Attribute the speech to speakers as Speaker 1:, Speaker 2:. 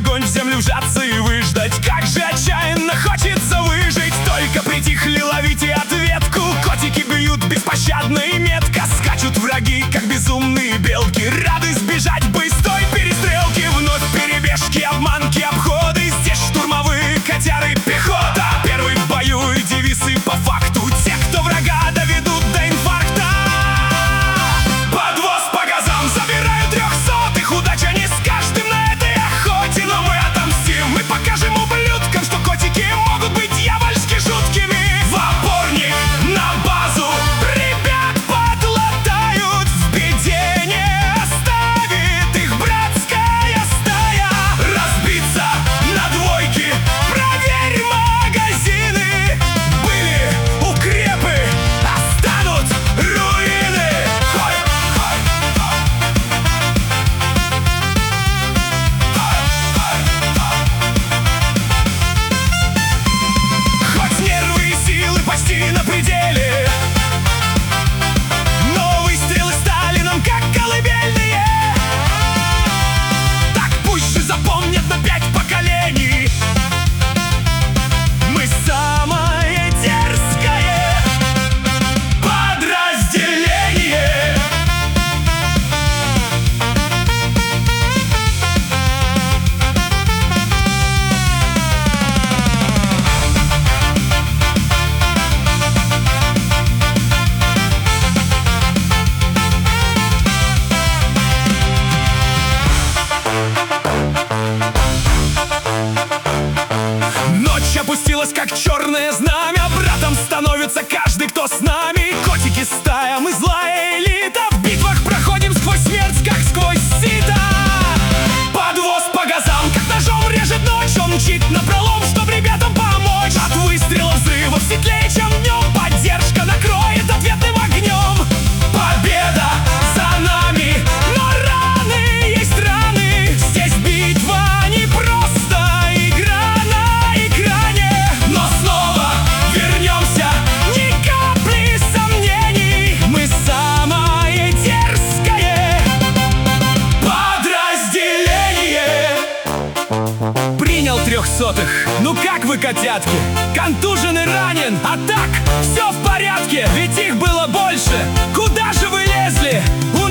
Speaker 1: огонь, в землю вжаться и выждать. Как же отчаянно хочется выжить. Только притихли, ловите ответку. Котики бьют беспощадно и метко. Скачут враги, как безумные белки. Рады сбежать быстрой перестрелки. Вновь перебежки, обманки, обходы. Здесь штурмовые котяры, пехота. Первый в бою и девисы по факту. Те, кто врага доведут до инфаркта. Подвоз по газам, забираю 300-х. Удача не с каждым на этой охоте. Но мы отомстим, мы покажем ублюдкам, что котики могут быть дьявольски жуткими. В опорник, на базу, ребят подлатают. В беде не оставит их братская стая. Разбиться на двойки, проверь магазины. Были укрепы, останут руины. Хой, хой, хой. Хоть нервы и силы почти на пределе, но выстрелы стали нам как колыбельные. Так пусть же запомнят на 5 поколений. Мы самое дерзкое подразделение. Ночь опустилась, как черное знамя. Братом становится каждый, кто с нами. Котики стая, мы злая элита. В битвах проходим сквозь смерть, как сквозь сито. Подвоз по газам, как ножом режет ночь. Он мчит напролом, чтоб ребятам помочь. От выстрела взрывов светлее, чем днем. Поддержка накроет ответным огнем. Победа за нами, но раны есть раны. Здесь битва не просто игра на экране. Но снова вернемся, ни капли сомнений. Мы самое дерзкое подразделение. Принял 300-х, ну как вы, котятки? Контужен и ранен, а так все в порядке. Ведь их было больше, куда же вы лезли?